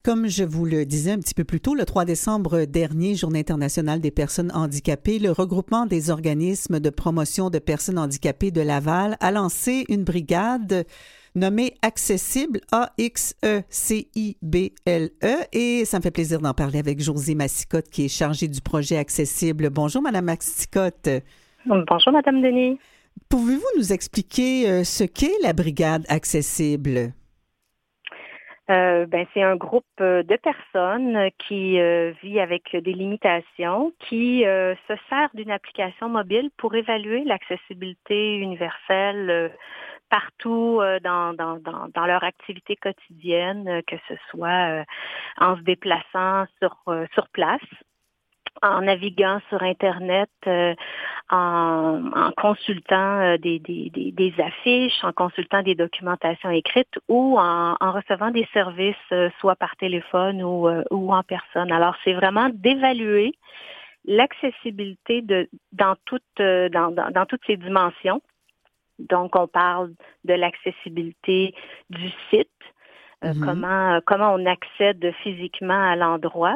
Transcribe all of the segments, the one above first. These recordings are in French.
Comme je vous le disais un petit peu plus tôt, le 3 décembre dernier, Journée internationale des personnes handicapées, le regroupement des organismes de promotion de personnes handicapées de Laval a lancé une brigade nommée Accessible, A-X-E-C-I-B-L-E, et ça me fait plaisir d'en parler avec Josée Massicotte, qui est chargée du projet Accessible. Bonjour, Madame Massicotte. Bonjour, Madame Denis. Pouvez-vous nous expliquer ce qu'est la brigade Accessible? C'est un groupe de personnes qui vit avec des limitations, qui se sert d'une application mobile pour évaluer l'accessibilité universelle partout dans leur activité quotidienne, que ce soit en se déplaçant sur place, en naviguant sur Internet, en consultant des affiches, en consultant des documentations écrites ou en recevant des services, soit par téléphone ou en personne. Alors, c'est vraiment d'évaluer l'accessibilité dans toutes ces dimensions. Donc, on parle de l'accessibilité du site. Comment on accède physiquement à l'endroit,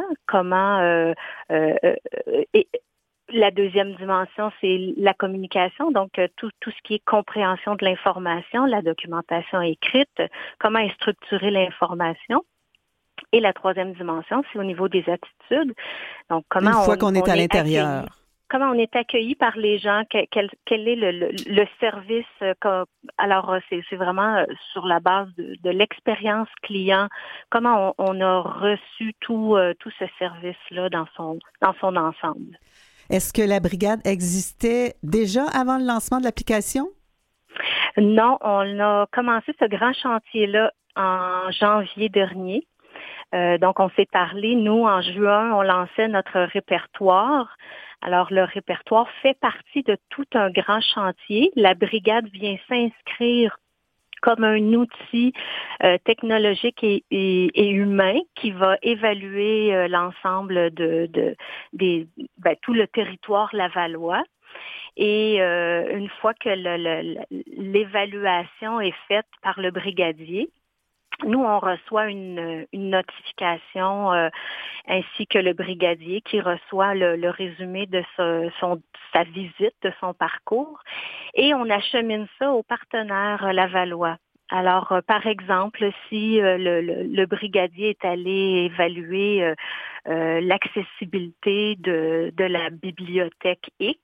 et la deuxième dimension, c'est la communication, donc tout ce qui est compréhension de l'information, la documentation écrite, comment est structurée l'information. Et la troisième dimension, c'est au niveau des attitudes. Donc, Une fois qu'on est à l'intérieur. Comment on est accueilli par les gens, quel est le service. Alors, c'est vraiment sur la base de l'expérience client, comment on a reçu tout ce service-là dans son ensemble. Est-ce que la brigade existait déjà avant le lancement de l'application? Non, on a commencé ce grand chantier-là en janvier dernier. Donc, on s'est parlé, nous, en juin, on lançait notre répertoire. Alors, le répertoire fait partie de tout un grand chantier. La brigade vient s'inscrire comme un outil technologique et humain qui va évaluer l'ensemble tout le territoire lavallois. Et une fois que l'évaluation est faite par le brigadier, nous, on reçoit une notification ainsi que le brigadier qui reçoit le résumé de sa visite, de son parcours, et on achemine ça aux partenaires lavallois. Alors, par exemple, si le brigadier est allé évaluer l'accessibilité de la bibliothèque X,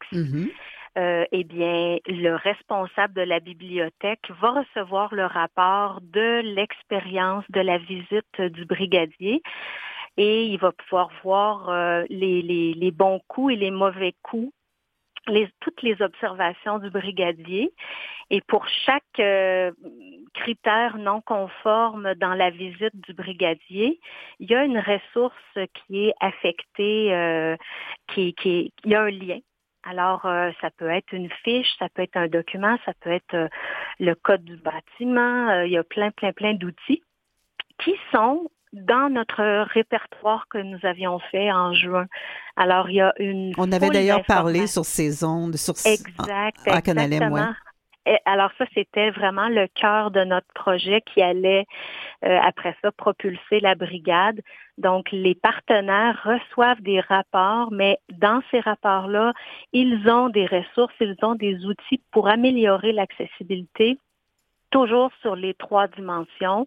eh bien, le responsable de la bibliothèque va recevoir le rapport de l'expérience de la visite du brigadier et il va pouvoir voir les bons coups et les mauvais coups, toutes les observations du brigadier. Et pour chaque critère non conforme dans la visite du brigadier, il y a une ressource qui est affectée, il y a un lien. Alors, ça peut être une fiche, ça peut être un document, ça peut être le code du bâtiment. Il y a plein d'outils qui sont dans notre répertoire que nous avions fait en juin. Alors, il y a une On avait d'ailleurs parlé d'informations. sur ces ondes, à Canalem, ouais. Exactement. Et alors ça, c'était vraiment le cœur de notre projet qui allait, après ça, propulser la brigade. Donc, les partenaires reçoivent des rapports, mais dans ces rapports-là, ils ont des ressources, ils ont des outils pour améliorer l'accessibilité, toujours sur les 3 dimensions.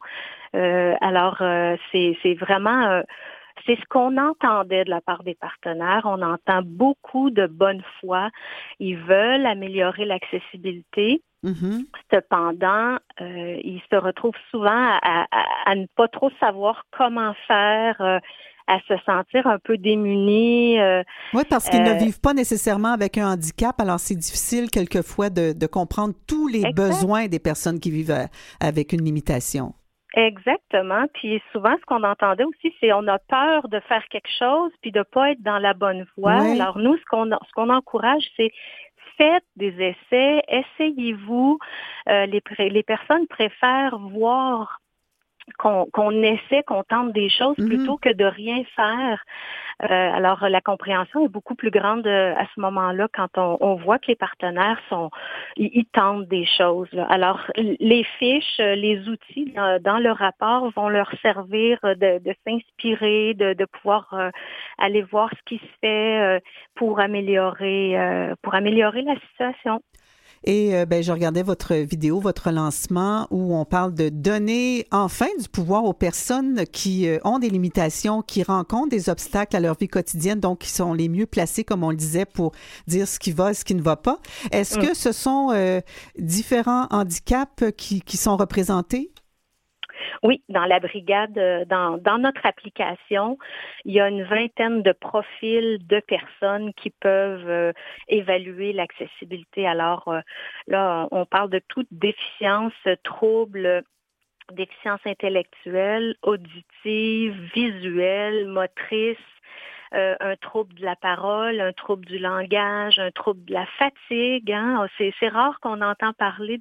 C'est vraiment... c'est ce qu'on entendait de la part des partenaires. On entend beaucoup de bonne foi. Ils veulent améliorer l'accessibilité. Cependant, ils se retrouvent souvent à ne pas trop savoir comment faire, à se sentir un peu démunis. Oui, parce qu'ils ne vivent pas nécessairement avec un handicap, alors c'est difficile quelquefois de comprendre tous les besoins des personnes qui vivent avec une limitation. Exactement. Puis souvent, ce qu'on entendait aussi, c'est on a peur de faire quelque chose puis de pas être dans la bonne voie. Oui. Alors nous, ce qu'on encourage, c'est faites des essais, essayez-vous. Les personnes préfèrent voir qu'on essaie, qu'on tente des choses plutôt que de rien faire. Alors, la compréhension est beaucoup plus grande à ce moment-là quand on voit que les partenaires ils tentent des choses, là. Alors, les fiches, les outils dans le rapport vont leur servir de s'inspirer, de pouvoir aller voir ce qui se fait pour améliorer la situation. Et je regardais votre vidéo, votre lancement, où on parle de donner enfin du pouvoir aux personnes qui ont des limitations, qui rencontrent des obstacles à leur vie quotidienne, donc qui sont les mieux placés, comme on le disait, pour dire ce qui va et ce qui ne va pas. Est-ce que ce sont différents handicaps qui sont représentés? Oui, dans la brigade, dans notre application, il y a une vingtaine de profils de personnes qui peuvent évaluer l'accessibilité. Alors là, on parle de toute déficience, trouble, déficience intellectuelle, auditive, visuelle, motrice, un trouble de la parole, un trouble du langage, un trouble de la fatigue. Hein? C'est rare qu'on entend parler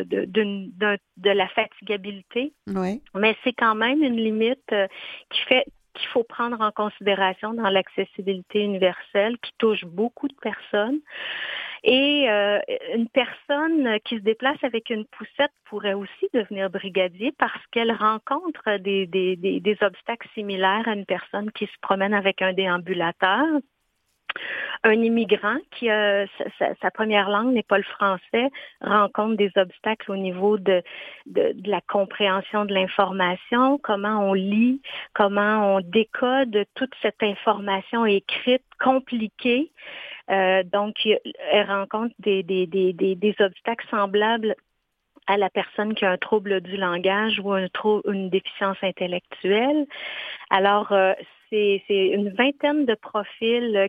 de la fatigabilité, oui. Mais c'est quand même une limite qu'il faut prendre en considération dans l'accessibilité universelle qui touche beaucoup de personnes. Et une personne qui se déplace avec une poussette pourrait aussi devenir brigadier parce qu'elle rencontre des obstacles similaires à une personne qui se promène avec un déambulateur. Un immigrant qui sa première langue n'est pas le français rencontre des obstacles au niveau de la compréhension de l'information, comment on lit, comment on décode toute cette information écrite compliquée. Donc, elle rencontre des obstacles semblables à la personne qui a un trouble du langage ou une déficience intellectuelle. Alors, c'est une vingtaine de profils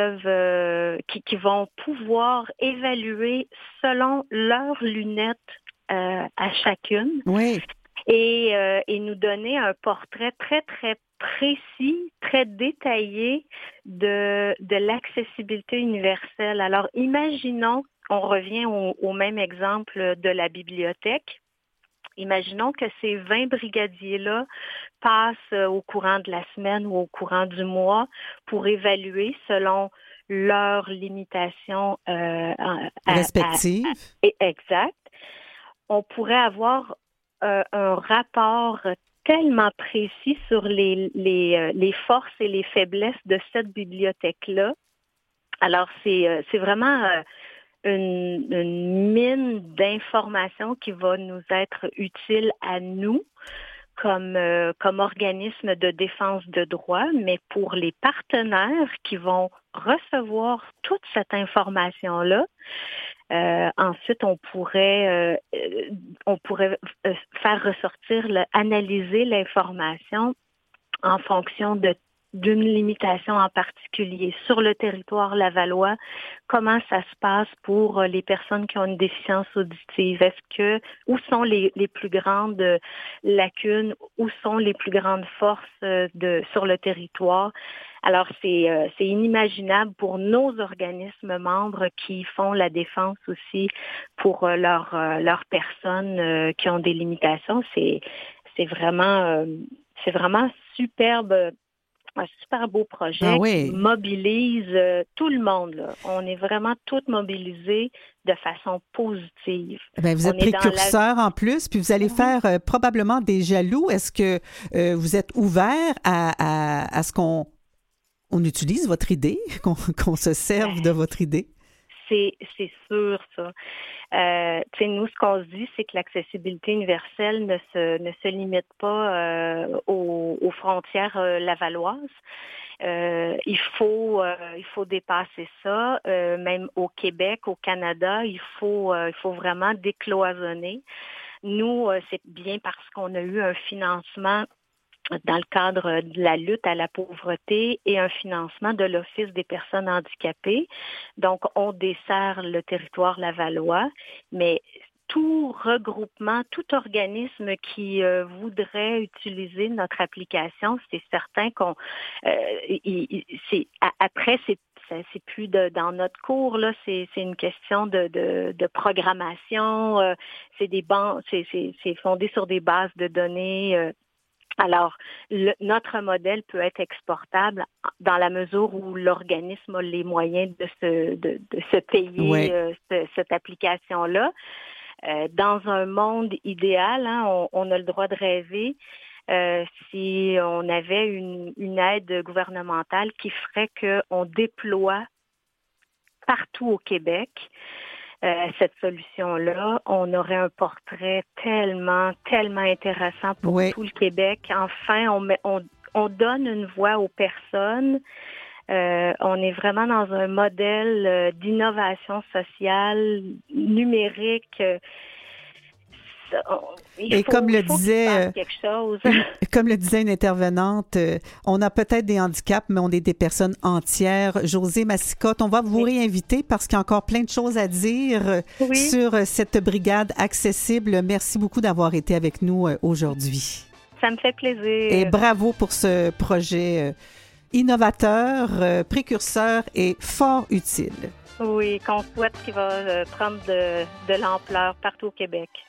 qui vont pouvoir évaluer selon leurs lunettes à chacune. Oui. Et nous donner un portrait très, très précis, très détaillé de l'accessibilité universelle. Alors, imaginons, on revient au même exemple de la bibliothèque. Imaginons que ces 20 brigadiers-là passent au courant de la semaine ou au courant du mois pour évaluer selon leurs limitations respectives. Exact. On pourrait avoir un rapport tellement précis sur les forces et les faiblesses de cette bibliothèque-là. Alors, c'est vraiment une mine d'informations qui va nous être utile à nous comme organisme de défense de droits, mais pour les partenaires qui vont recevoir toute cette information-là, ensuite, on pourrait faire ressortir, analyser l'information en fonction d'une limitation en particulier. Sur le territoire lavallois, comment ça se passe pour les personnes qui ont une déficience auditive? Où sont les plus grandes lacunes? Où sont les plus grandes forces sur le territoire? Alors, c'est inimaginable pour nos organismes membres qui font la défense aussi pour leurs personnes qui ont des limitations. C'est vraiment superbe. Un super beau projet qui mobilise tout le monde, là. On est vraiment toutes mobilisées de façon positive. Vous êtes précurseur en plus, puis vous allez faire probablement des jaloux. Est-ce que vous êtes ouvert à ce qu'on utilise votre idée, qu'on se serve de votre idée? C'est sûr, ça. Nous, ce qu'on se dit, c'est que l'accessibilité universelle ne se limite pas aux frontières lavalloises. Il faut dépasser ça. Même au Québec, au Canada, il faut vraiment décloisonner. Nous, c'est bien parce qu'on a eu un financement dans le cadre de la lutte à la pauvreté et un financement de l'Office des personnes handicapées. Donc, on dessert le territoire lavallois, mais tout regroupement, tout organisme qui voudrait utiliser notre application, c'est certain après, c'est plus dans notre cours, là, c'est une question de programmation, c'est fondé sur des bases de données Alors, notre modèle peut être exportable dans la mesure où l'organisme a les moyens de se payer cette application-là. Dans un monde idéal, on a le droit de rêver. Si on avait une aide gouvernementale qui ferait qu'on déploie partout au Québec cette solution-là, on aurait un portrait tellement intéressant pour tout le Québec. Enfin, on donne une voix aux personnes. On est vraiment dans un modèle d'innovation sociale, numérique. Comme le disait une intervenante, on a peut-être des handicaps, mais on est des personnes entières. Josée Massicotte, on va vous réinviter parce qu'il y a encore plein de choses à dire sur cette brigade accessible. Merci beaucoup d'avoir été avec nous aujourd'hui. Ça me fait plaisir. Et bravo pour ce projet innovateur, précurseur et fort utile. Oui, qu'on souhaite qu'il va prendre de l'ampleur partout au Québec.